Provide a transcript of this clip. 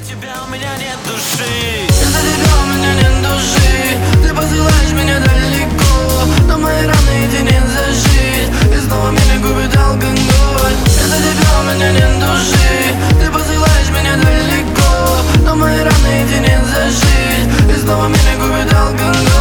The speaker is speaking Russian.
тебя у меня нет души. Из-за тебя у меня нет души. Ты посылаешь меня далеко, но мои раны эти не зажить, и снова меня губит алкоголь. Из-за тебя у меня нет души. Ты посылаешь меня далеко, но мои раны эти не зажить, и снова меня губит алкоголь.